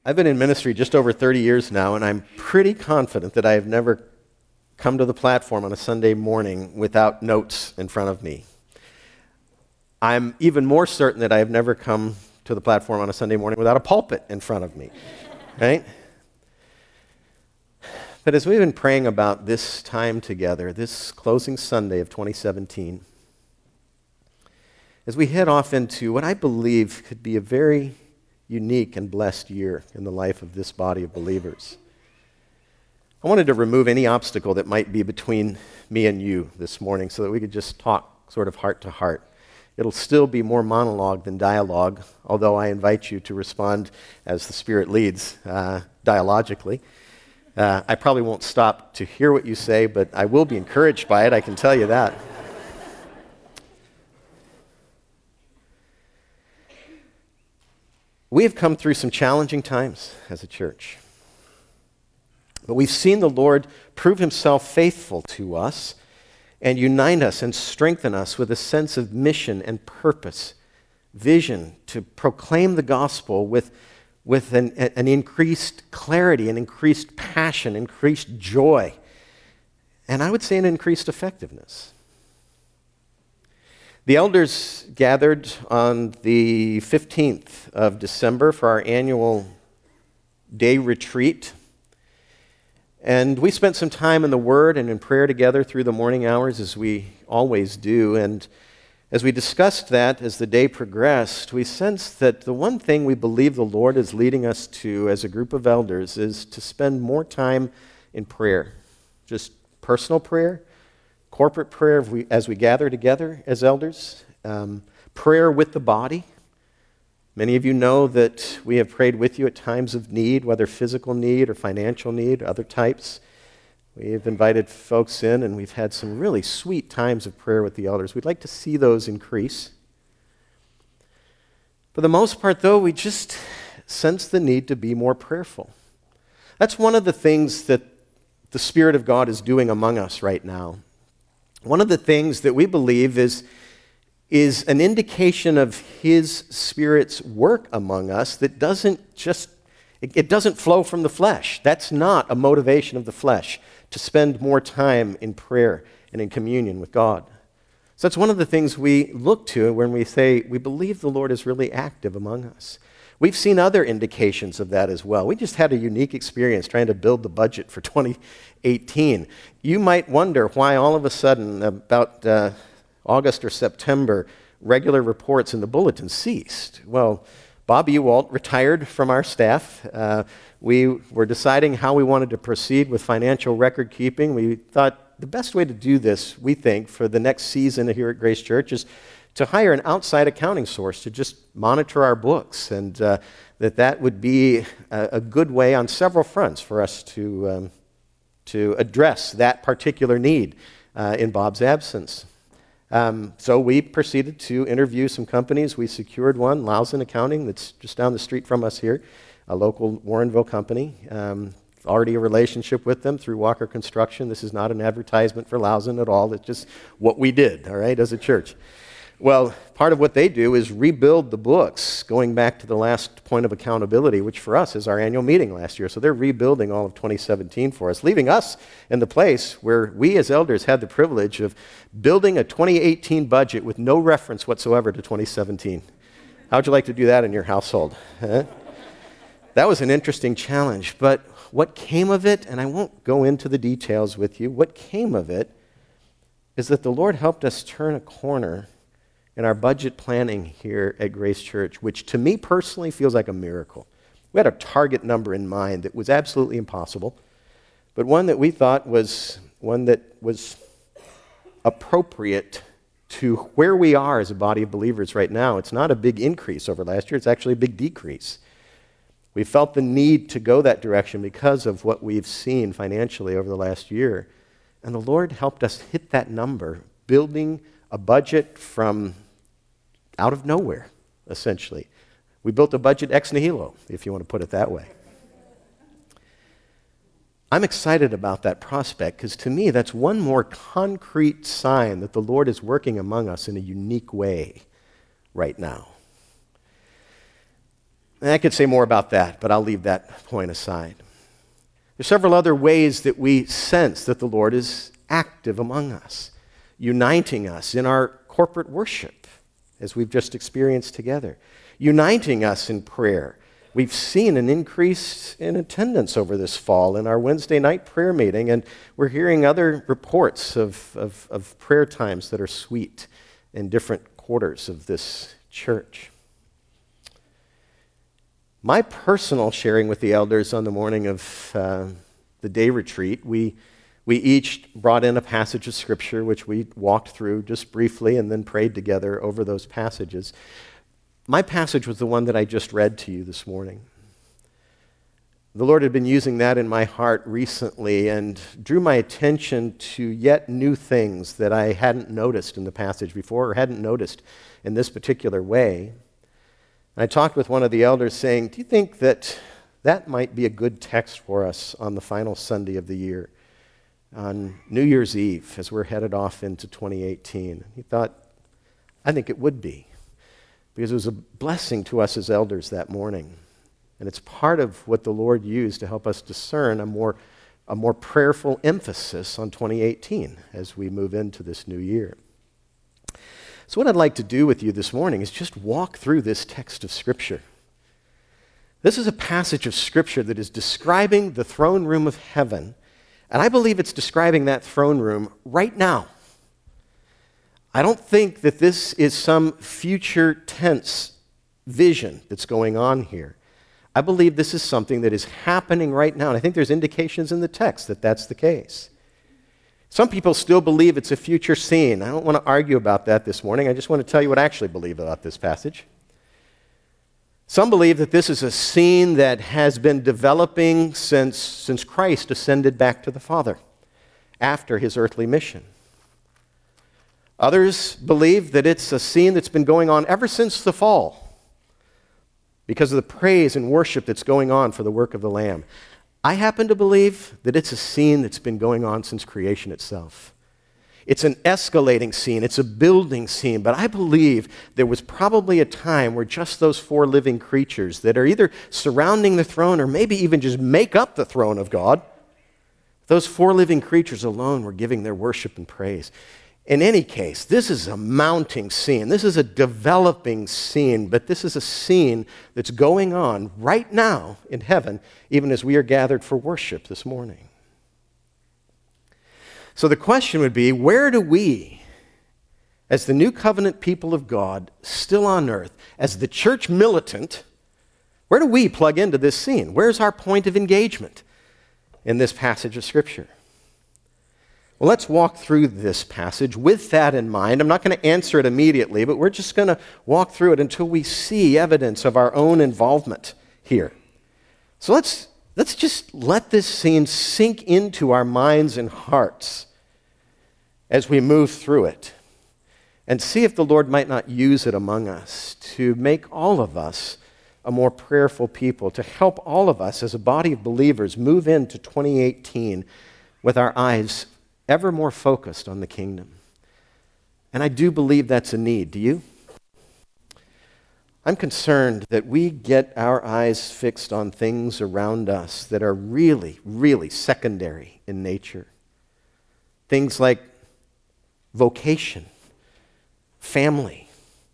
I've been in ministry just over 30 years now, and I'm pretty confident that I have never come to the platform on a Sunday morning without notes in front of me. I'm even more certain that I have never come to the platform on a Sunday morning without a pulpit in front of me, right? But as we've been praying about this time together, this closing Sunday of 2017, as we head off into what I believe could be a very unique and blessed year in the life of this body of believers, I wanted to remove any obstacle that might be between me and you this morning so that we could just talk sort of heart to heart. It'll still be more monologue than dialogue, although I invite you to respond as the Spirit leads dialogically. I probably won't stop to hear what you say, but I will be encouraged by it, I can tell you that. We have come through some challenging times as a church, but we've seen the Lord prove himself faithful to us and unite us and strengthen us with a sense of mission and purpose, vision to proclaim the gospel with an increased clarity, an increased passion, increased joy, and I would say an increased effectiveness. The elders gathered on the 15th of December for our annual day retreat. And we spent some time in the Word and in prayer together through the morning hours, as we always do. And as we discussed that, as the day progressed, we sensed that the one thing we believe the Lord is leading us to as a group of elders is to spend more time in prayer. Just personal prayer, corporate prayer as we gather together as elders, prayer with the body. Many of you know that we have prayed with you at times of need, whether physical need or financial need, other types. We've invited folks in, and we've had some really sweet times of prayer with the elders. We'd like to see those increase. For the most part, though, we just sense the need to be more prayerful. That's one of the things that the Spirit of God is doing among us right now. One of the things that we believe is an indication of His Spirit's work among us that doesn't flow from the flesh. That's not a motivation of the flesh, to spend more time in prayer and in communion with God. So that's one of the things we look to when we say we believe the Lord is really active among us. We've seen other indications of that as well. We just had a unique experience trying to build the budget for 2018. You might wonder why all of a sudden, about August or September, regular reports in the bulletin ceased. Well, Bob Ewalt retired from our staff. We were deciding how we wanted to proceed with financial record keeping. We thought the best way to do this, we think, for the next season here at Grace Church is to hire an outside accounting source to just monitor our books, and that would be a good way on several fronts for us to address that particular need in Bob's absence. So we proceeded to interview some companies. We secured one, Lausen Accounting, that's just down the street from us here, a local Warrenville company. Already a relationship with them through Walker Construction. This is not an advertisement for Lausen at all. It's just what we did, all right, as a church. Well, part of what they do is rebuild the books, going back to the last point of accountability, which for us is our annual meeting last year. So they're rebuilding all of 2017 for us, leaving us in the place where we as elders had the privilege of building a 2018 budget with no reference whatsoever to 2017. How would you like to do that in your household? Huh? That was an interesting challenge, but what came of it, and I won't go into the details with you, what came of it is that the Lord helped us turn a corner in our budget planning here at Grace Church, which to me personally feels like a miracle. We had a target number in mind that was absolutely impossible, but one that we thought was one that was appropriate to where we are as a body of believers right now. It's not a big increase over last year, it's actually a big decrease. We felt the need to go that direction because of what we've seen financially over the last year. And the Lord helped us hit that number, building a budget from out of nowhere, essentially. We built a budget ex nihilo, if you want to put it that way. I'm excited about that prospect because to me that's one more concrete sign that the Lord is working among us in a unique way right now. And I could say more about that, but I'll leave that point aside. There's several other ways that we sense that the Lord is active among us, uniting us in our corporate worship, as we've just experienced together, uniting us in prayer. We've seen an increase in attendance over this fall in our Wednesday night prayer meeting, and we're hearing other reports of prayer times that are sweet in different quarters of this church. My personal sharing with the elders on the morning of the day retreat, we each brought in a passage of Scripture, which we walked through just briefly and then prayed together over those passages. My passage was the one that I just read to you this morning. The Lord had been using that in my heart recently and drew my attention to yet new things that I hadn't noticed in the passage before or hadn't noticed in this particular way. And I talked with one of the elders saying, do you think that that might be a good text for us on the final Sunday of the year, on New Year's Eve, as we're headed off into 2018? He thought, I think it would be, because it was a blessing to us as elders that morning. And it's part of what the Lord used to help us discern a more prayerful emphasis on 2018 as we move into this new year. So what I'd like to do with you this morning is just walk through this text of Scripture. This is a passage of Scripture that is describing the throne room of heaven, and I believe it's describing that throne room right now. I don't think that this is some future tense vision that's going on here. I believe this is something that is happening right now, and I think there's indications in the text that that's the case. Some people still believe it's a future scene. I don't want to argue about that this morning. I just want to tell you what I actually believe about this passage. Some believe that this is a scene that has been developing since Christ ascended back to the Father after his earthly mission. Others believe that it's a scene that's been going on ever since the fall because of the praise and worship that's going on for the work of the Lamb. I happen to believe that it's a scene that's been going on since creation itself. It's an escalating scene. It's a building scene. But I believe there was probably a time where just those four living creatures that are either surrounding the throne or maybe even just make up the throne of God, those four living creatures alone were giving their worship and praise. In any case, this is a mounting scene. This is a developing scene, but this is a scene that's going on right now in heaven, even as we are gathered for worship this morning. So the question would be, where do we, as the new covenant people of God, still on earth, as the church militant, where do we plug into this scene? Where's our point of engagement in this passage of Scripture? Well, let's walk through this passage with that in mind. I'm not going to answer it immediately, but we're just going to walk through it until we see evidence of our own involvement here. So let's just let this scene sink into our minds and hearts as we move through it and see if the Lord might not use it among us to make all of us a more prayerful people, to help all of us as a body of believers move into 2018 with our eyes ever more focused on the kingdom. And I do believe that's a need. Do you? I'm concerned that we get our eyes fixed on things around us that are really, really secondary in nature. Things like vocation, family,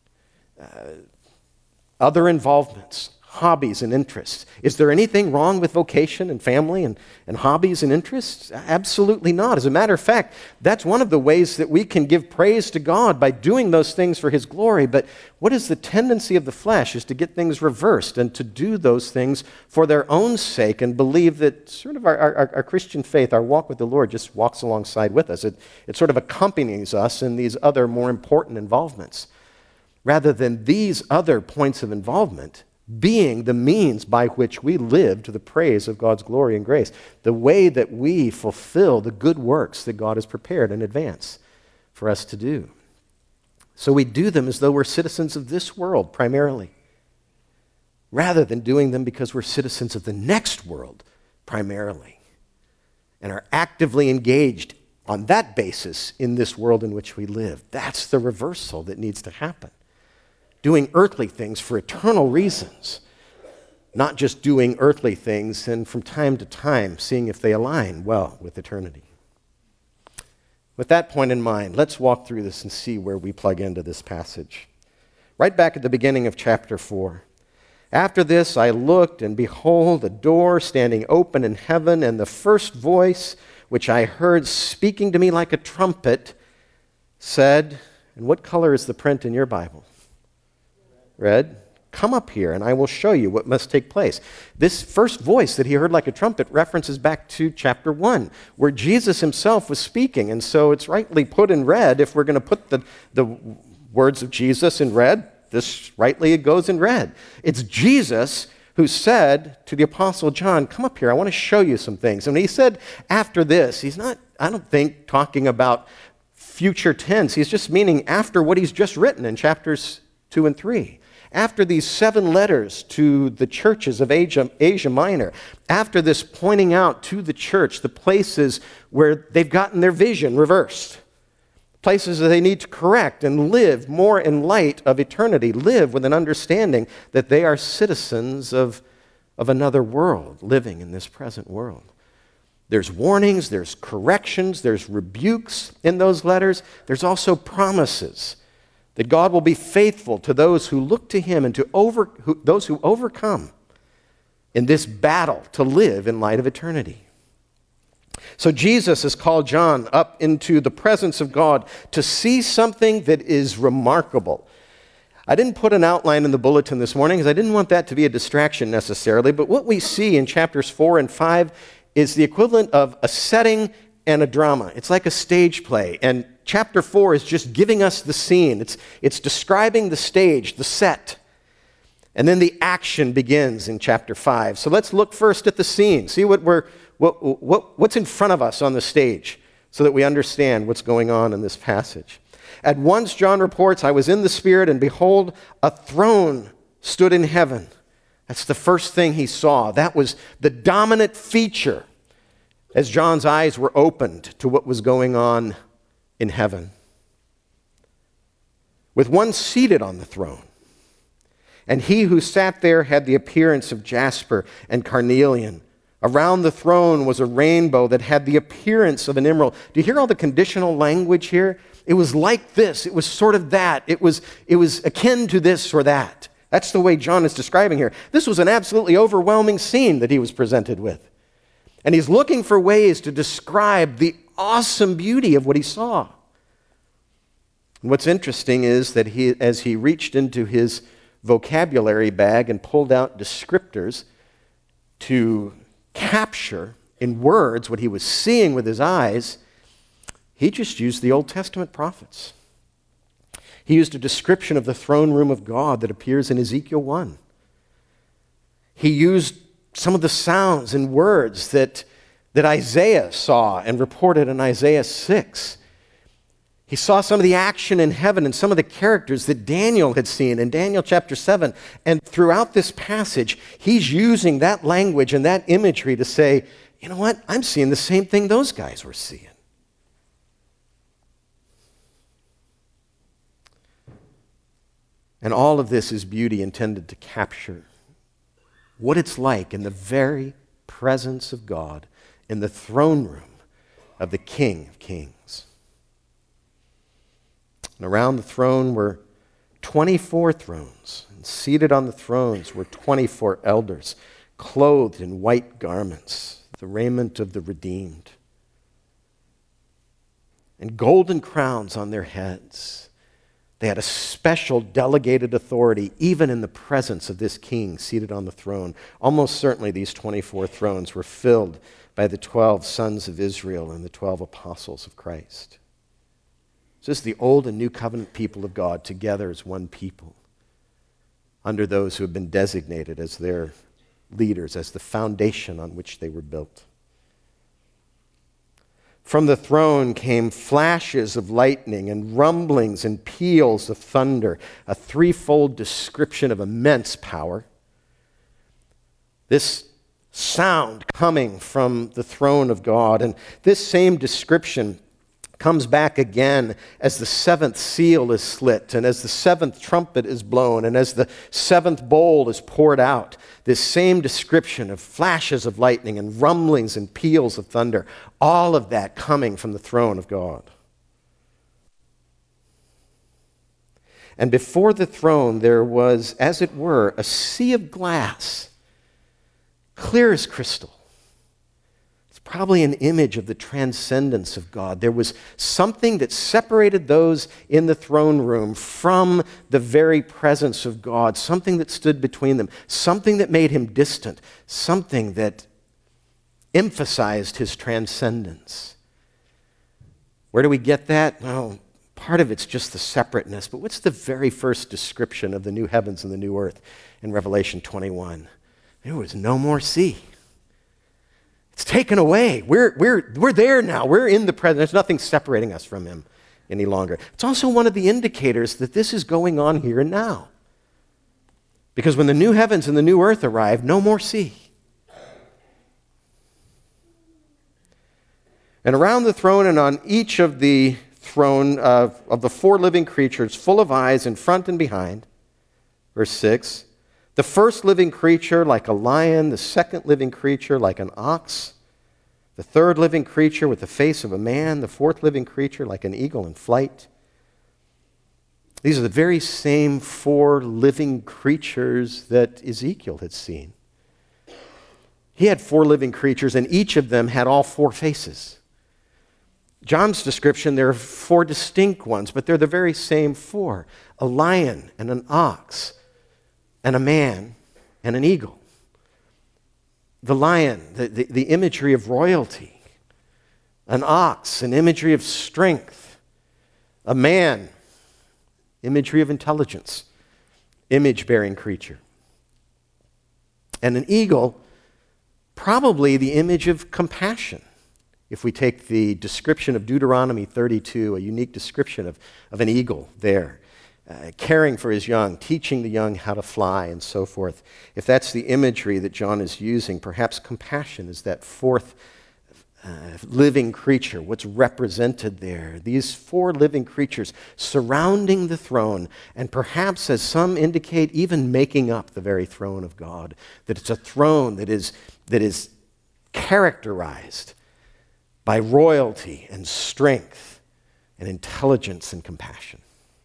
other involvements, hobbies and interests. Is there anything wrong with vocation and family and hobbies and interests? Absolutely not. As a matter of fact, that's one of the ways that we can give praise to God, by doing those things for His glory. But what is the tendency of the flesh is to get things reversed and to do those things for their own sake and believe that sort of our Christian faith, our walk with the Lord, just walks alongside with us. It sort of accompanies us in these other more important involvements, rather than these other points of involvement being the means by which we live to the praise of God's glory and grace, the way that we fulfill the good works that God has prepared in advance for us to do. So we do them as though we're citizens of this world primarily, rather than doing them because we're citizens of the next world primarily, and are actively engaged on that basis in this world in which we live. That's the reversal that needs to happen. Doing earthly things for eternal reasons not just doing earthly things, and from time to time seeing if they align well with eternity. With that point in mind, let's walk through this and see where we plug into this passage. Right back at the beginning of chapter 4. After this I looked, and behold, a door standing open in heaven, and the first voice which I heard speaking to me like a trumpet said, and what color is the print in your Bible? Red. Come up here, and I will show you what must take place. This first voice that he heard like a trumpet references back to chapter 1, where Jesus himself was speaking. And so it's rightly put in red. If we're going to put the words of Jesus in red, this rightly it goes in red. It's Jesus who said to the Apostle John, come up here, I want to show you some things. And he said after this, he's not, I don't think, talking about future tense. He's just meaning after what he's just written in chapters 2 and 3. After these 7 letters to the churches of Asia Minor, after this pointing out to the church the places where they've gotten their vision reversed, places that they need to correct and live more in light of eternity, live with an understanding that they are citizens of another world, living in this present world. There's warnings, there's corrections, there's rebukes in those letters. There's also promises that God will be faithful to those who look to him and to those who overcome in this battle to live in light of eternity. So Jesus has called John up into the presence of God to see something that is remarkable. I didn't put an outline in the bulletin this morning because I didn't want that to be a distraction necessarily, but what we see in chapters 4 and 5 is the equivalent of a setting and a drama. It's like a stage play, and chapter 4 is just giving us the scene. It's describing the stage, the set. And then the action begins in chapter 5. So let's look first at the scene. See what's in front of us on the stage so that we understand what's going on in this passage. At once John reports, I was in the Spirit, and behold, a throne stood in heaven. That's the first thing he saw. That was the dominant feature as John's eyes were opened to what was going on in heaven. With one seated on the throne. And he who sat there had the appearance of jasper and carnelian. Around the throne was a rainbow that had the appearance of an emerald. Do you hear all the conditional language here? It was like this. It was sort of that. It was akin to this or that. That's the way John is describing here. This was an absolutely overwhelming scene that he was presented with. And he's looking for ways to describe the awesome beauty of what he saw. And what's interesting is that as he reached into his vocabulary bag and pulled out descriptors to capture in words what he was seeing with his eyes, he just used the Old Testament prophets. He used a description of the throne room of God that appears in Ezekiel 1. He used some of the sounds and words that Isaiah saw and reported in Isaiah 6. He saw some of the action in heaven and some of the characters that Daniel had seen in Daniel chapter 7. And throughout this passage, he's using that language and that imagery to say, you know what? I'm seeing the same thing those guys were seeing. And all of this is beauty intended to capture what it's like in the very presence of God in the throne room of the King of Kings. And around the throne were 24 thrones, and seated on the thrones were 24 elders, clothed in white garments, the raiment of the redeemed, and golden crowns on their heads. They had a special delegated authority even in the presence of this king seated on the throne. Almost certainly these 24 thrones were filled by the 12 sons of Israel and the 12 apostles of Christ. So this is the old and new covenant people of God together as one people under those who have been designated as their leaders, as the foundation on which they were built. From the throne came flashes of lightning and rumblings and peals of thunder, a threefold description of immense power. This sound coming from the throne of God, and this same description comes back again as the seventh seal is slit and as the seventh trumpet is blown and as the seventh bowl is poured out. This same description of flashes of lightning and rumblings and peals of thunder, all of that coming from the throne of God. And before the throne there was, as it were, a sea of glass, clear as crystal. It's probably an image of the transcendence of God. There was something that separated those in the throne room from the very presence of God, something that stood between them, something that made him distant, something that emphasized his transcendence. Where do we get that? Well, part of it's just the separateness, but what's the very first description of the new heavens and the new earth in Revelation 21? There was no more sea. It's taken away. We're there now. We're in the presence. There's nothing separating us from him any longer. It's also one of the indicators that this is going on here and now. Because when the new heavens and the new earth arrive, no more sea. And around the throne and on each of the throne of the four living creatures, full of eyes in front and behind, verse 6, the first living creature like a lion, the second living creature like an ox, the third living creature with the face of a man, the fourth living creature like an eagle in flight. These are the very same four living creatures that Ezekiel had seen. He had four living creatures, and each of them had all four faces. John's description, there are four distinct ones, but they're the very same four: a lion and an ox, and a man, and an eagle. The lion, the imagery of royalty. An ox, an imagery of strength. A man, imagery of intelligence. Image-bearing creature. And an eagle, probably the image of compassion. If we take the description of Deuteronomy 32, a unique description of an eagle there. Caring for his young, teaching the young how to fly, and so forth. If that's the imagery that John is using, perhaps compassion is that fourth living creature, what's represented there. These four living creatures surrounding the throne, and perhaps, as some indicate, even making up the very throne of God. That it's a throne that is characterized by royalty and strength and intelligence and compassion.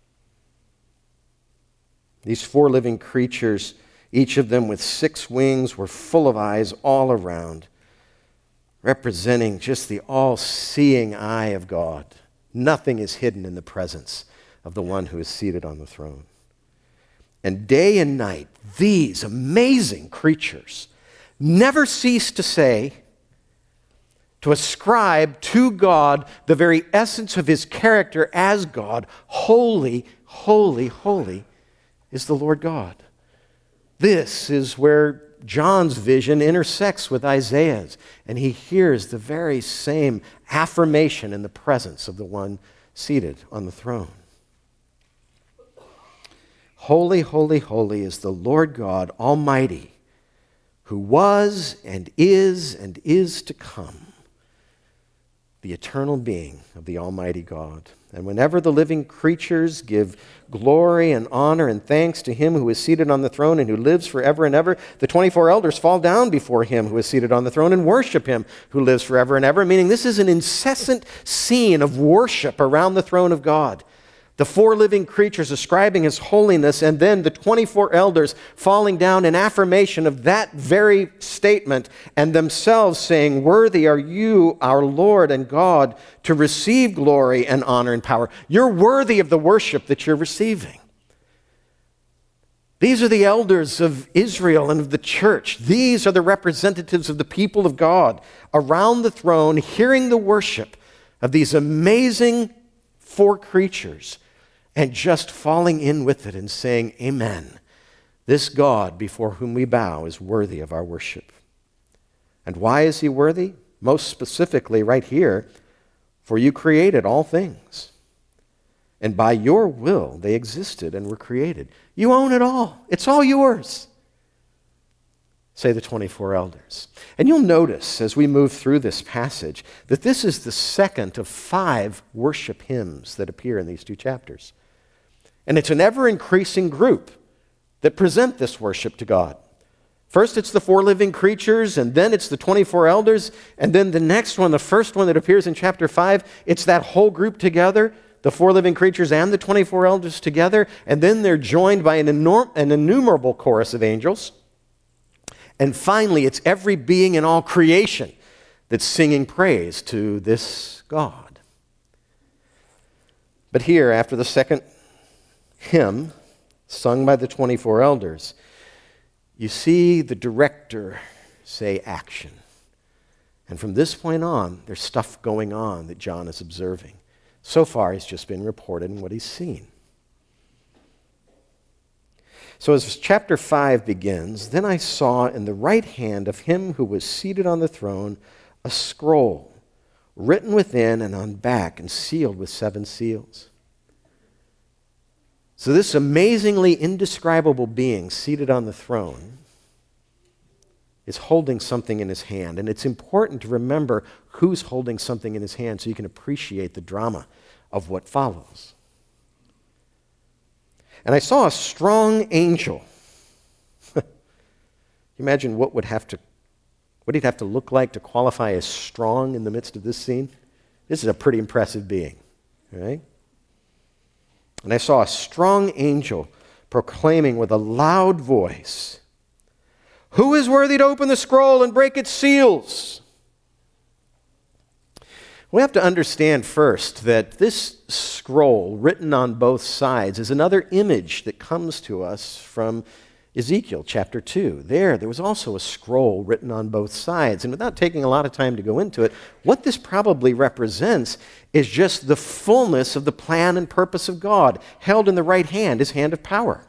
These four living creatures, each of them with 6 wings, were full of eyes all around, representing just the all-seeing eye of God. Nothing is hidden in the presence of the one who is seated on the throne. And day and night, these amazing creatures never cease to say, to ascribe to God the very essence of his character as God, holy, holy, holy is the Lord God. This is where John's vision intersects with Isaiah's, and he hears the very same affirmation in the presence of the one seated on the throne. Holy, holy, holy is the Lord God Almighty, who was and is to come, the eternal being of the Almighty God. And whenever the living creatures give glory and honor and thanks to him who is seated on the throne and who lives forever and ever, the 24 elders fall down before him who is seated on the throne and worship him who lives forever and ever, meaning this is an incessant scene of worship around the throne of God. The 4 living creatures ascribing his holiness, and then the 24 elders falling down in affirmation of that very statement, and themselves saying, "Worthy are you, our Lord and God, to receive glory and honor and power." You're worthy of the worship that you're receiving. These are the elders of Israel and of the church. These are the representatives of the people of God around the throne, hearing the worship of these amazing 4 creatures, and just falling in with it and saying, "Amen. This God before whom we bow is worthy of our worship." And why is he worthy? Most specifically right here, for you created all things, and by your will they existed and were created. You own it all. It's all yours. say the 24 elders. And you'll notice as we move through this passage that this is the second of 5 worship hymns that appear in these 2 chapters. And it's an ever-increasing group that present this worship to God. First, it's the 4 living creatures, and then it's the 24 elders, and then the next one, the first one that appears in chapter 5, it's that whole group together, the 4 living creatures and the 24 elders together, and then they're joined by an innumerable chorus of angels. And finally, it's every being in all creation that's singing praise to this God. But here, after the second hymn, sung by the 24 elders, you see the director say action. And from this point on, there's stuff going on that John is observing. So far, he's just been reported what he's seen. So as chapter 5 begins, then I saw in the right hand of him who was seated on the throne a scroll written within and on back and sealed with 7 seals. So this amazingly indescribable being seated on the throne is holding something in his hand. And it's important to remember who's holding something in his hand so you can appreciate the drama of what follows. And I saw a strong angel. Imagine what he'd have to look like to qualify as strong in the midst of this scene. This is a pretty impressive being, right? And I saw a strong angel proclaiming with a loud voice, "Who is worthy to open the scroll and break its seals?" We have to understand first that this scroll written on both sides is another image that comes to us from Ezekiel chapter 2. There was also a scroll written on both sides. And without taking a lot of time to go into it, what this probably represents is just the fullness of the plan and purpose of God, held in the right hand, his hand of power.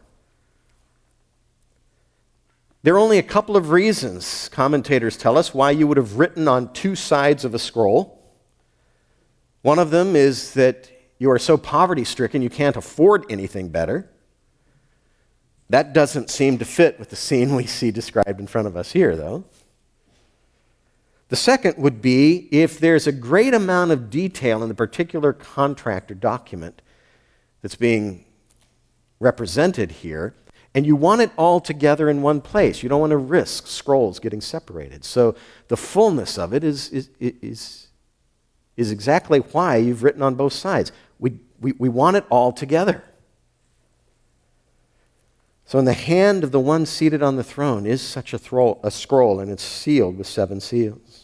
There are only a couple of reasons, commentators tell us, why you would have written on 2 sides of a scroll. One of them is that you are so poverty-stricken you can't afford anything better. That doesn't seem to fit with the scene we see described in front of us here, though. The second would be if there's a great amount of detail in the particular contract or document that's being represented here, and you want it all together in one place. You don't want to risk scrolls getting separated. So the fullness of it is exactly why you've written on both sides. We want it all together. So in the hand of the one seated on the throne is such a scroll, and it's sealed with 7 seals.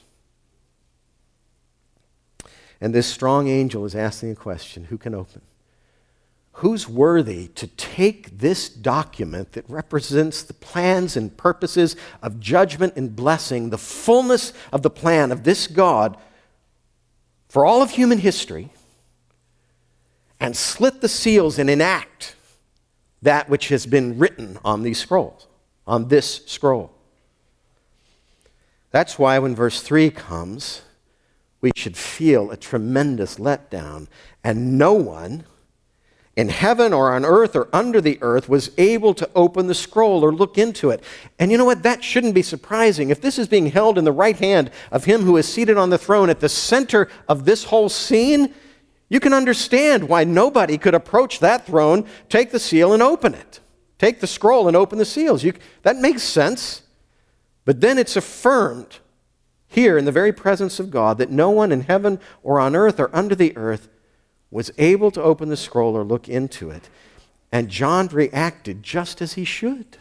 And this strong angel is asking a question: who can open? Who's worthy to take this document that represents the plans and purposes of judgment and blessing, the fullness of the plan of this God for all of human history, and slit the seals and enact that which has been written on these scrolls, on this scroll? That's why when verse 3 comes, we should feel a tremendous letdown. And no one in heaven or on earth or under the earth was able to open the scroll or look into it. And you know what? That shouldn't be surprising. If this is being held in the right hand of him who is seated on the throne at the center of this whole scene, you can understand why nobody could approach that throne, take the seal and open it. Take the scroll and open the seals. That makes sense. But then it's affirmed here in the very presence of God that no one in heaven or on earth or under the earth was able to open the scroll or look into it. And John reacted just as he should.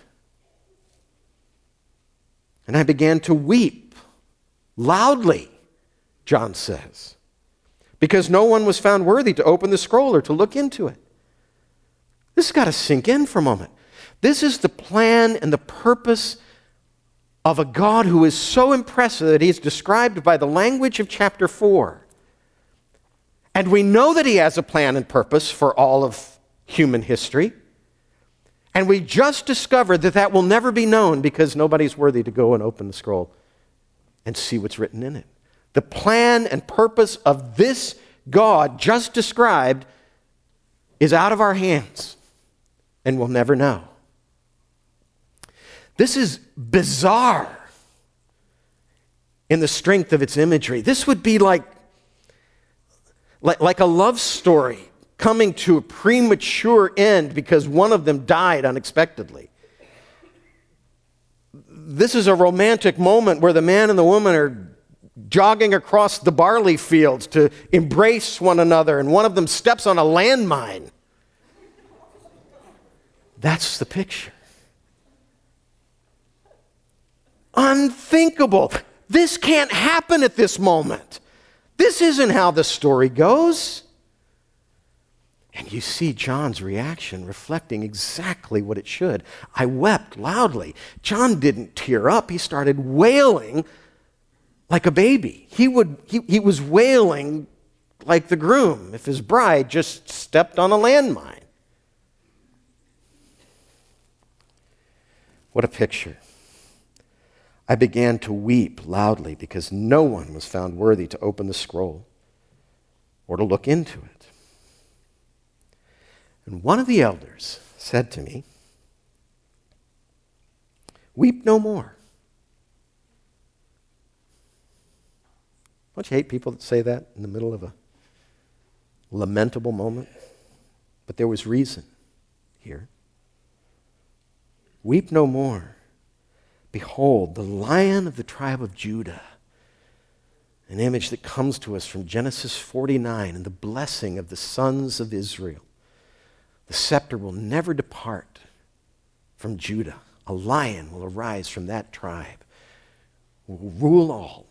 And I began to weep loudly, John says, because no one was found worthy to open the scroll or to look into it. This has got to sink in for a moment. This is the plan and the purpose of a God who is so impressive that he's described by the language of chapter 4. And we know that he has a plan and purpose for all of human history. And we just discovered that that will never be known because nobody's worthy to go and open the scroll and see what's written in it. The plan and purpose of this God just described is out of our hands, and we'll never know. This is bizarre in the strength of its imagery. This would be like a love story coming to a premature end because one of them died unexpectedly. This is a romantic moment where the man and the woman are jogging across the barley fields to embrace one another, and one of them steps on a landmine. That's the picture. Unthinkable. This can't happen at this moment. This isn't how the story goes. And you see John's reaction reflecting exactly what it should. I wept loudly. John didn't tear up. He started wailing like a baby. He was wailing like the groom if his bride just stepped on a landmine. What a picture. I began to weep loudly because no one was found worthy to open the scroll or to look into it. And one of the elders said to me, "Weep no more." Don't you hate people that say that in the middle of a lamentable moment? But there was reason here. Weep no more. Behold, the Lion of the tribe of Judah, an image that comes to us from Genesis 49 and the blessing of the sons of Israel. The scepter will never depart from Judah. A lion will arise from that tribe, will rule all.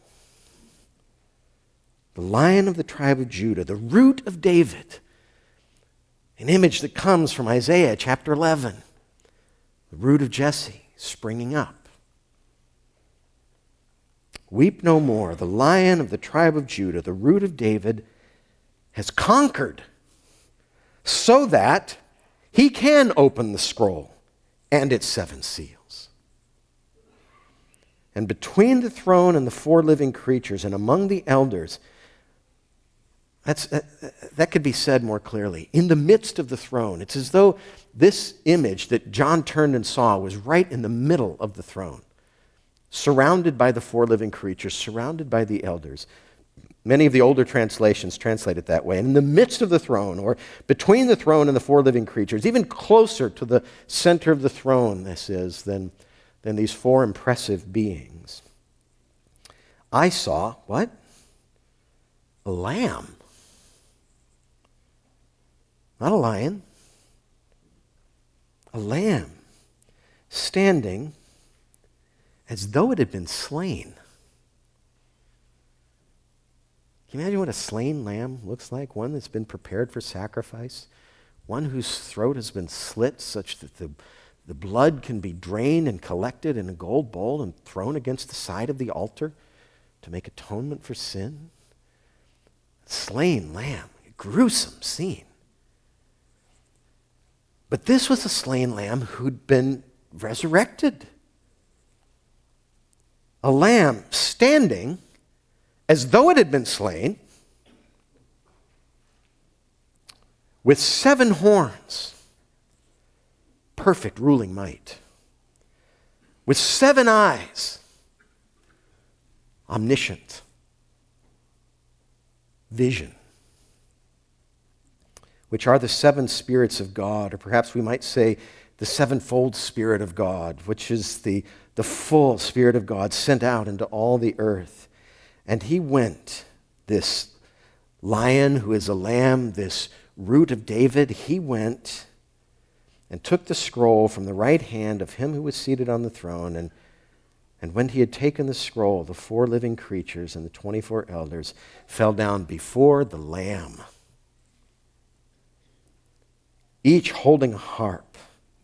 The Lion of the tribe of Judah, the root of David, an image that comes from Isaiah chapter 11, the root of Jesse springing up. Weep no more. The Lion of the tribe of Judah, the root of David, has conquered so that he can open the scroll and its 7 seals. And between the throne and the 4 living creatures and among the elders, that could be said more clearly. In the midst of the throne, it's as though this image that John turned and saw was right in the middle of the throne, surrounded by the 4 living creatures, surrounded by the elders. Many of the older translations translate it that way. And in the midst of the throne, or between the throne and the 4 living creatures, even closer to the center of the throne, this is, than these 4 impressive beings, I saw, what? A lamb. Not a lion. A lamb standing as though it had been slain. Can you imagine what a slain lamb looks like? One that's been prepared for sacrifice. One whose throat has been slit such that the blood can be drained and collected in a gold bowl and thrown against the side of the altar to make atonement for sin. A slain lamb. A gruesome scene. But this was a slain lamb who'd been resurrected. A lamb standing as though it had been slain, with 7 horns, perfect ruling might, with 7 eyes, omniscient vision, which are the 7 spirits of God, or perhaps we might say the 7-fold Spirit of God, which is the full Spirit of God sent out into all the earth. And he went, this lion who is a lamb, this root of David, he went and took the scroll from the right hand of him who was seated on the throne. And when he had taken the scroll, the 4 living creatures and the 24 elders fell down before the Lamb, each holding a harp.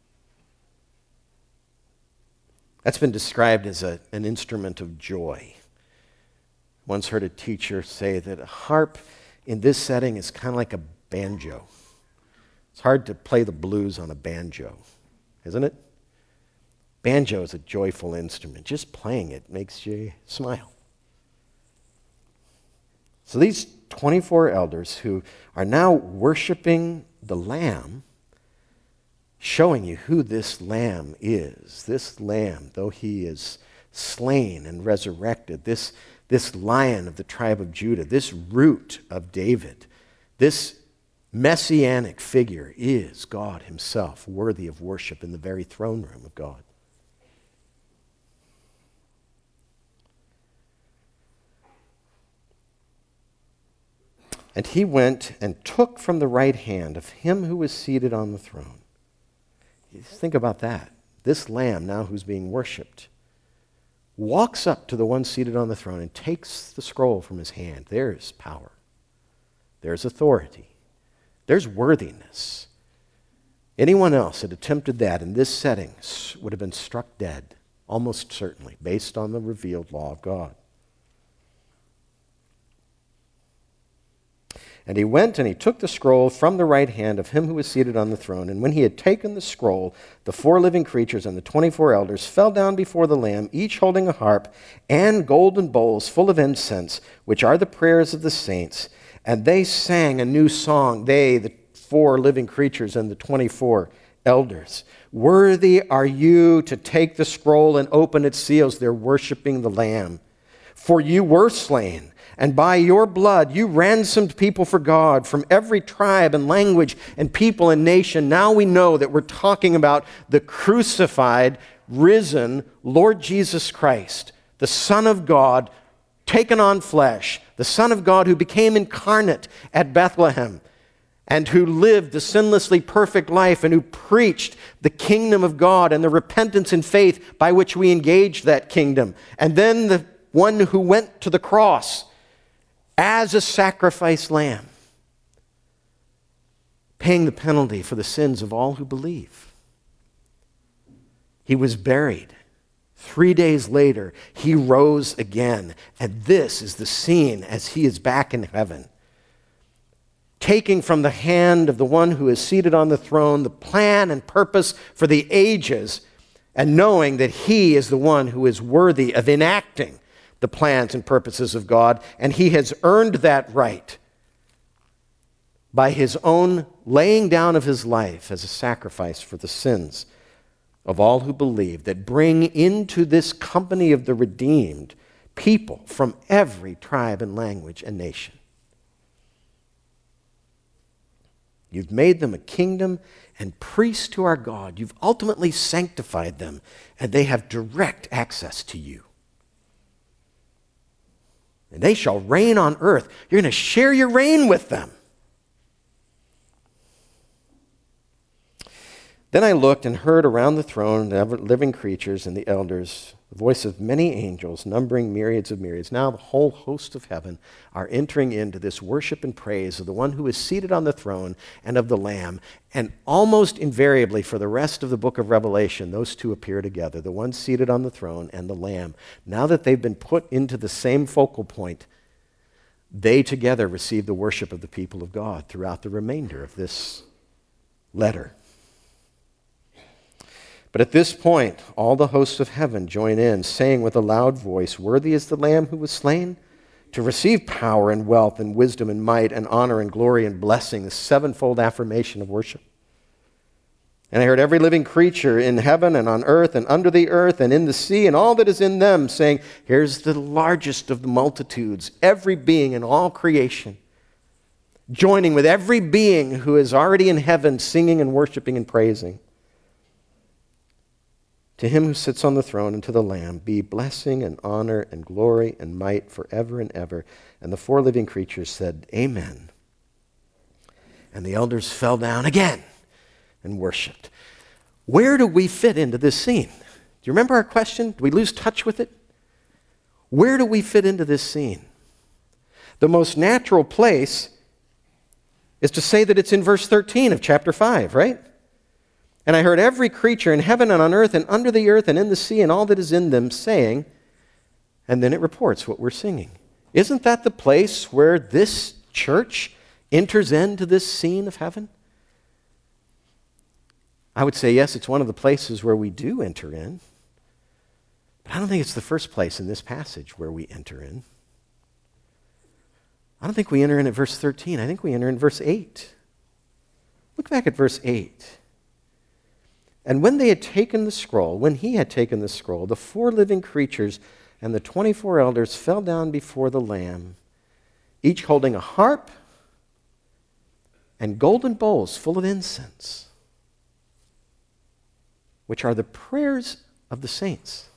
That's been described as an instrument of joy. Once heard a teacher say that a harp in this setting is kind of like a banjo. It's hard to play the blues on a banjo, isn't it? Banjo is a joyful instrument. Just playing it makes you smile. So these 24 elders who are now worshiping the Lamb showing you who this Lamb is. This Lamb, though he is slain and resurrected, this Lion of the tribe of Judah, this root of David, this messianic figure is God himself, worthy of worship in the very throne room of God. And he went and took from the right hand of him who was seated on the throne. Just think about that. This Lamb, now who's being worshipped, walks up to the one seated on the throne and takes the scroll from his hand. There's power. There's authority. There's worthiness. Anyone else that attempted that in this setting would have been struck dead, almost certainly, based on the revealed law of God. And he went and he took the scroll from the right hand of him who was seated on the throne. And when he had taken the scroll, the 4 living creatures and the 24 elders fell down before the Lamb, each holding a harp and golden bowls full of incense, which are the prayers of the saints. And they sang a new song, they, the 4 living creatures and the 24 elders. Worthy are you to take the scroll and open its seals. They're worshiping the Lamb. For you were slain, and by your blood you ransomed people for God from every tribe and language and people and nation. Now we know that we're talking about the crucified, risen Lord Jesus Christ, the Son of God, taken on flesh, the Son of God who became incarnate at Bethlehem and who lived the sinlessly perfect life and who preached the kingdom of God and the repentance and faith by which we engage that kingdom. And then the one who went to the cross as a sacrifice lamb, paying the penalty for the sins of all who believe. He was buried. 3 days later, he rose again. And this is the scene as he is back in heaven, taking from the hand of the one who is seated on the throne the plan and purpose for the ages, and knowing that he is the one who is worthy of enacting the plans and purposes of God, and he has earned that right by his own laying down of his life as a sacrifice for the sins of all who believe, that bring into this company of the redeemed people from every tribe and language and nation. You've made them a kingdom and priests to our God. You've ultimately sanctified them, and they have direct access to you. And they shall reign on earth. You're going to share your reign with them. Then I looked and heard around the throne the living creatures and the elders, the voice of many angels, numbering myriads of myriads. Now the whole host of heaven are entering into this worship and praise of the one who is seated on the throne and of the Lamb. And almost invariably for the rest of the book of Revelation, those two appear together, the one seated on the throne and the Lamb. Now that they've been put into the same focal point, they together receive the worship of the people of God throughout the remainder of this letter. But at this point, all the hosts of heaven join in, saying with a loud voice, "Worthy is the Lamb who was slain to receive power and wealth and wisdom and might and honor and glory and blessing," the sevenfold affirmation of worship. And I heard every living creature in heaven and on earth and under the earth and in the sea and all that is in them, saying, here's the largest of the multitudes, every being in all creation, joining with every being who is already in heaven, singing and worshiping and praising. To him who sits on the throne and to the Lamb be blessing and honor and glory and might forever and ever. And the 4 living creatures said, Amen. And the elders fell down again and worshiped. Where do we fit into this scene? Do you remember our question? Do we lose touch with it? Where do we fit into this scene? The most natural place is to say that it's in verse 13 of chapter 5, right? And I heard every creature in heaven and on earth and under the earth and in the sea and all that is in them saying, and then it reports what we're singing. Isn't that the place where this church enters into this scene of heaven? I would say, yes, it's one of the places where we do enter in. But I don't think it's the first place in this passage where we enter in. I don't think we enter in at verse 13. I think we enter in verse 8. Look back at verse 8. And when they had taken the scroll, when he had taken the scroll, the 4 living creatures and the 24 elders fell down before the Lamb, each holding a harp and golden bowls full of incense, which are the prayers of the saints.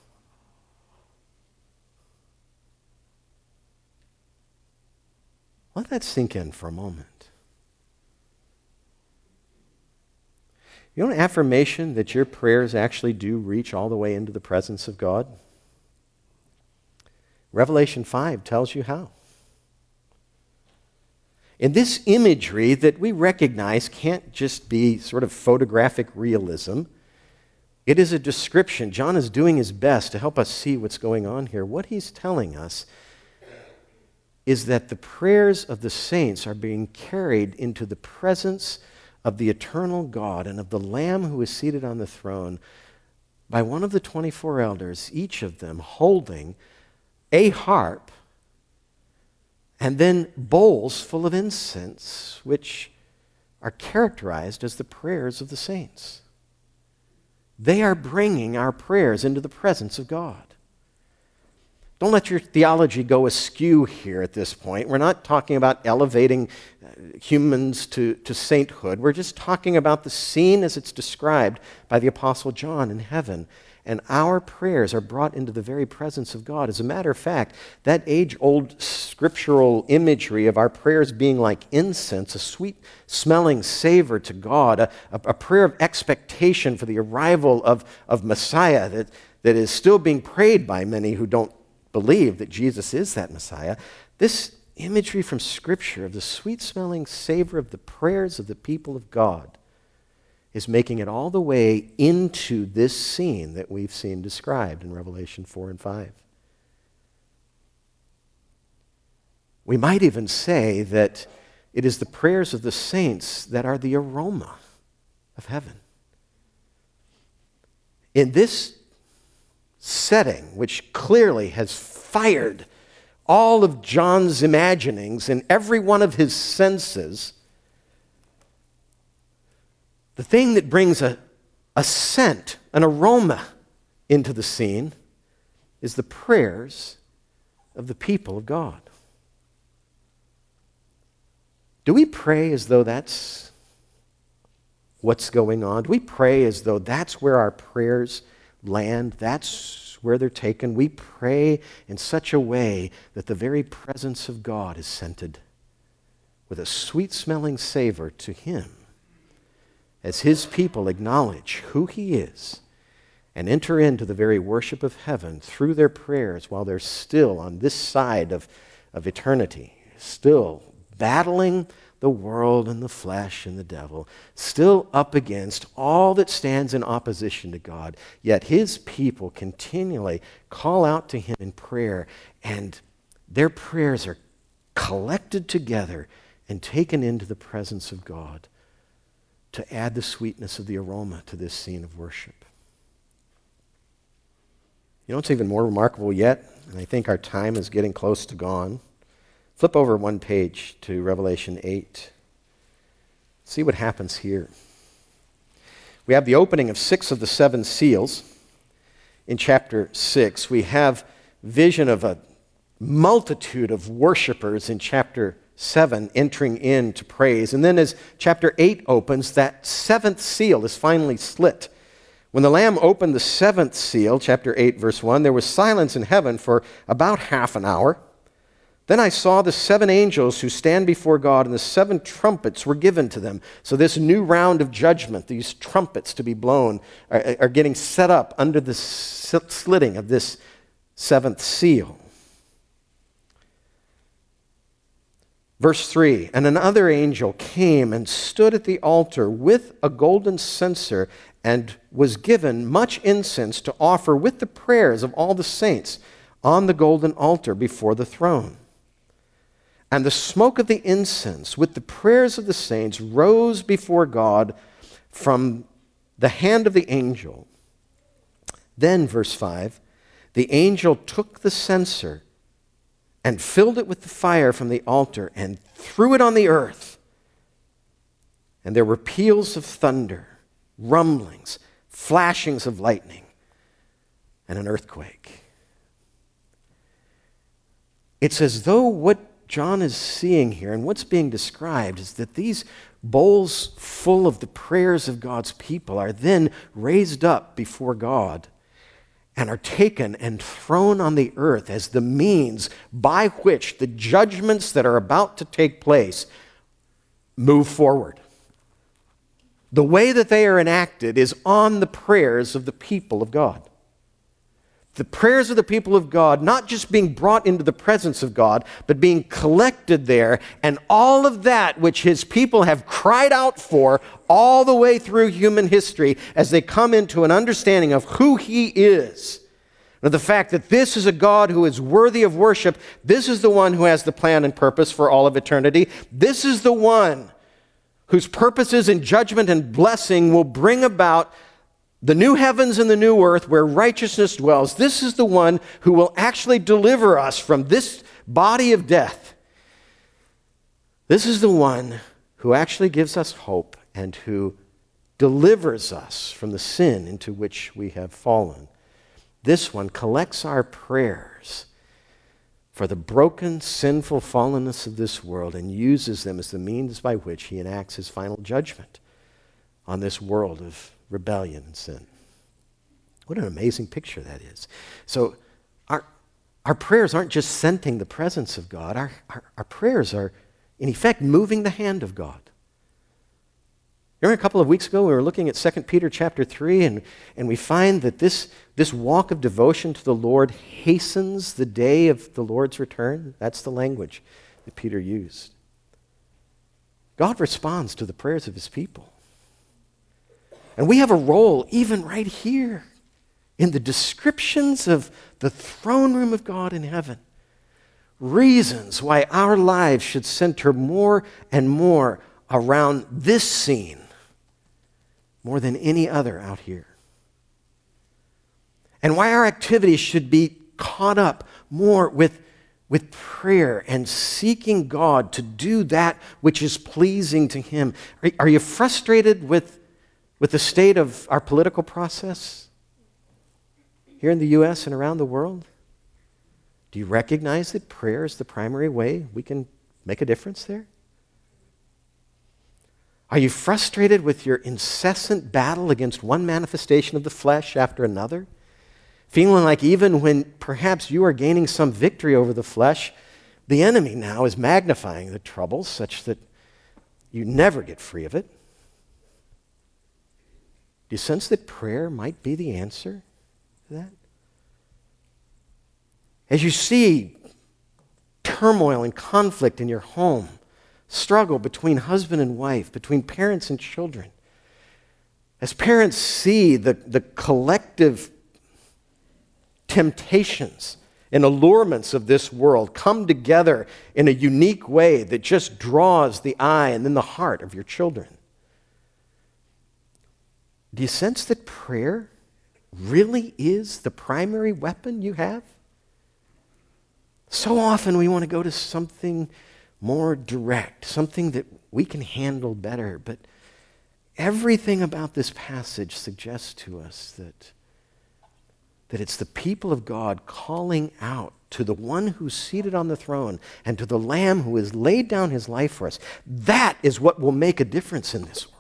Let that sink in for a moment. You know an affirmation that your prayers actually do reach all the way into the presence of God? Revelation 5 tells you how. In this imagery that we recognize can't just be sort of photographic realism, it is a description. John is doing his best to help us see what's going on here. What he's telling us is that the prayers of the saints are being carried into the presence of the eternal God and of the Lamb who is seated on the throne by one of the 24 elders, each of them holding a harp and then bowls full of incense, which are characterized as the prayers of the saints. They are bringing our prayers into the presence of God. Don't let your theology go askew here at this point. We're not talking about elevating humans to sainthood. We're just talking about the scene as it's described by the Apostle John in heaven. And our prayers are brought into the very presence of God. As a matter of fact, that age-old scriptural imagery of our prayers being like incense, a sweet-smelling savor to God, a prayer of expectation for the arrival of Messiah that is still being prayed by many who don't believe that Jesus is that Messiah. This imagery from Scripture of the sweet-smelling savor of the prayers of the people of God is making it all the way into this scene that we've seen described in Revelation 4 and 5. We might even say that it is the prayers of the saints that are the aroma of heaven. In this setting, which clearly has fired all of John's imaginings in every one of his senses, the thing that brings a scent, an aroma into the scene is the prayers of the people of God. Do we pray as though that's what's going on? Do we pray as though that's where our prayers land? That's where they're taken? We pray in such a way that the very presence of God is scented with a sweet-smelling savor to Him as His people acknowledge who He is and enter into the very worship of heaven through their prayers while they're still on this side of eternity, still battling the world and the flesh and the devil, still up against all that stands in opposition to God. Yet His people continually call out to Him in prayer, and their prayers are collected together and taken into the presence of God to add the sweetness of the aroma to this scene of worship. You know what's even more remarkable yet? And I think our time is getting close to gone. Flip over one page to Revelation 8. See what happens here. We have the opening of 6 of the 7 seals. In chapter 6, we have vision of a multitude of worshipers in chapter 7 entering into praise. And then as chapter 8 opens, that 7th seal is finally slit. When the Lamb opened the 7th seal, chapter 8, verse 1, there was silence in heaven for about half an hour. Then I saw the 7 angels who stand before God, and the 7 trumpets were given to them. So this new round of judgment, these trumpets to be blown, are getting set up under the slitting of this 7th seal. Verse 3, and another angel came and stood at the altar with a golden censer and was given much incense to offer with the prayers of all the saints on the golden altar before the throne. And the smoke of the incense with the prayers of the saints rose before God from the hand of the angel. Then, verse 5, the angel took the censer and filled it with the fire from the altar and threw it on the earth. And there were peals of thunder, rumblings, flashings of lightning, and an earthquake. It's as though what John is seeing here and what's being described is that these bowls full of the prayers of God's people are then raised up before God and are taken and thrown on the earth as the means by which the judgments that are about to take place move forward. The way that they are enacted is on the prayers of the people of God. The prayers of the people of God, not just being brought into the presence of God, but being collected there, and all of that which his people have cried out for all the way through human history as they come into an understanding of who he is. Now, the fact that this is a God who is worthy of worship, this is the one who has the plan and purpose for all of eternity. This is the one whose purposes and judgment and blessing will bring about the new heavens and the new earth where righteousness dwells. This is the one who will actually deliver us from this body of death. This is the one who actually gives us hope and who delivers us from the sin into which we have fallen. This one collects our prayers for the broken, sinful fallenness of this world and uses them as the means by which he enacts his final judgment on this world of rebellion and sin. What an amazing picture that is. So our prayers aren't just scenting the presence of God. Our prayers are, in effect, moving the hand of God. Remember a couple of weeks ago we were looking at 2 Peter chapter 3, and we find that this walk of devotion to the Lord hastens the day of the Lord's return. That's the language that Peter used. God responds to the prayers of his people. And we have a role even right here in the descriptions of the throne room of God in heaven. Reasons why our lives should center more and more around this scene more than any other out here. And why our activities should be caught up more with prayer and seeking God to do that which is pleasing to him. Are you frustrated with the state of our political process here in the U.S. and around the world? Do you recognize that prayer is the primary way we can make a difference there? Are you frustrated with your incessant battle against one manifestation of the flesh after another? Feeling like even when perhaps you are gaining some victory over the flesh, the enemy now is magnifying the troubles such that you never get free of it? Do you sense that prayer might be the answer to that? As you see turmoil and conflict in your home, struggle between husband and wife, between parents and children, as parents see the collective temptations and allurements of this world come together in a unique way that just draws the eye and then the heart of your children, do you sense that prayer really is the primary weapon you have? So often we want to go to something more direct, something that we can handle better, but everything about this passage suggests to us that it's the people of God calling out to the one who's seated on the throne and to the Lamb who has laid down his life for us. That is what will make a difference in this world.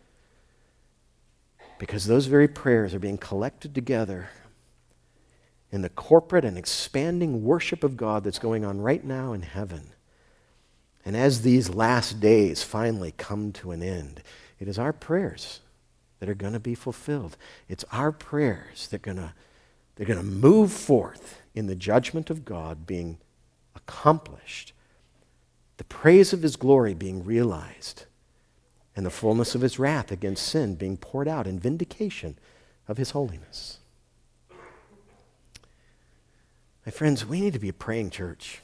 Because those very prayers are being collected together in the corporate and expanding worship of God that's going on right now in heaven. And as these last days finally come to an end, it is our prayers that are going to be fulfilled. It's our prayers that they're going to move forth in the judgment of God being accomplished, the praise of his glory being realized, and the fullness of his wrath against sin being poured out in vindication of his holiness. My friends, we need to be a praying church.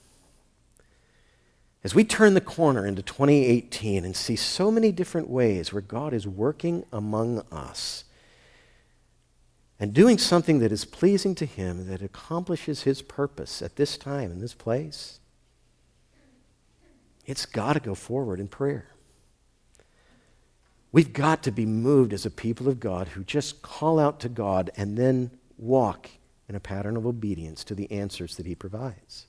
As we turn the corner into 2018 and see so many different ways where God is working among us and doing something that is pleasing to him, that accomplishes his purpose at this time, in this place, it's got to go forward in prayer. We've got to be moved as a people of God who just call out to God and then walk in a pattern of obedience to the answers that he provides.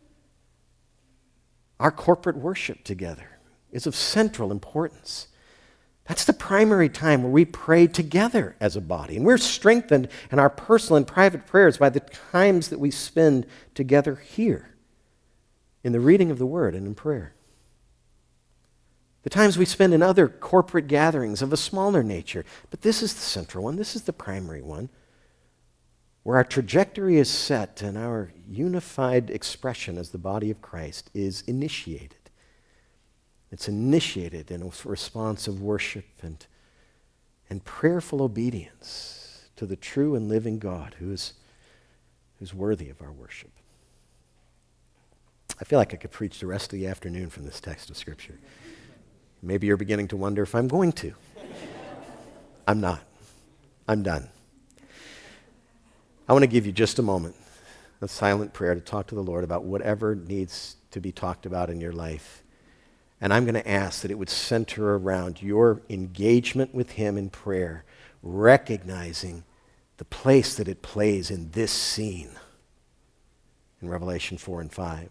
Our corporate worship together is of central importance. That's the primary time where we pray together as a body. And we're strengthened in our personal and private prayers by the times that we spend together here in the reading of the Word and in prayer. The times we spend in other corporate gatherings of a smaller nature. But this is the central one. This is the primary one, where our trajectory is set and our unified expression as the body of Christ is initiated. It's initiated in a response of worship and prayerful obedience to the true and living God who's worthy of our worship. I feel like I could preach the rest of the afternoon from this text of Scripture. Maybe you're beginning to wonder if I'm going to. I'm not. I'm done. I want to give you just a moment of silent prayer to talk to the Lord about whatever needs to be talked about in your life. And I'm going to ask that it would center around your engagement with him in prayer, recognizing the place that it plays in this scene in Revelation 4 and 5.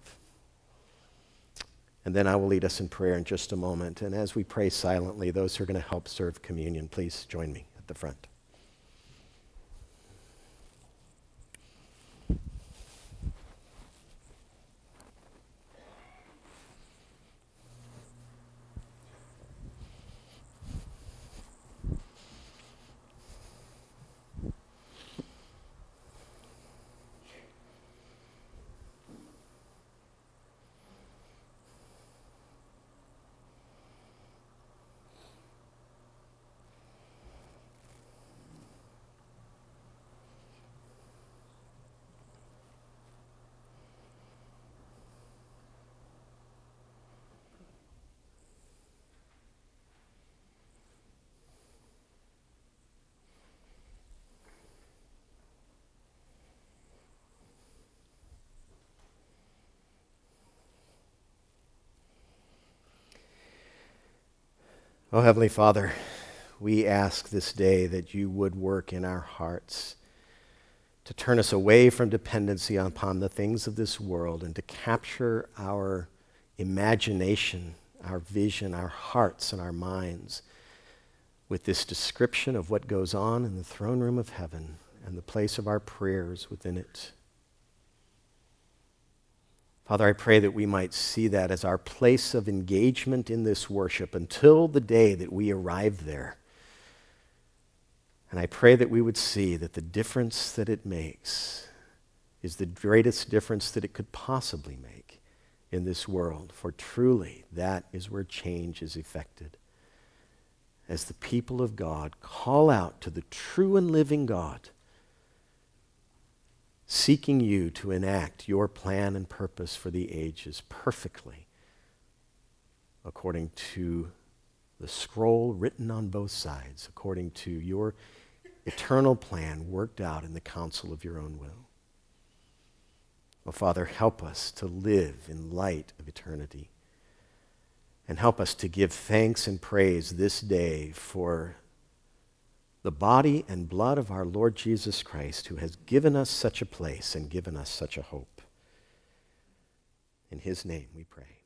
And then I will lead us in prayer in just a moment. And as we pray silently, those who are going to help serve communion, please join me at the front. Oh, Heavenly Father, we ask this day that you would work in our hearts to turn us away from dependency upon the things of this world and to capture our imagination, our vision, our hearts, and our minds with this description of what goes on in the throne room of heaven and the place of our prayers within it. Father, I pray that we might see that as our place of engagement in this worship until the day that we arrive there. And I pray that we would see that the difference that it makes is the greatest difference that it could possibly make in this world. For truly, that is where change is effected. As the people of God call out to the true and living God, seeking you to enact your plan and purpose for the ages perfectly, according to the scroll written on both sides, according to your eternal plan worked out in the counsel of your own will. Oh, Father, help us to live in light of eternity, and help us to give thanks and praise this day for the body and blood of our Lord Jesus Christ, who has given us such a place and given us such a hope. In his name we pray.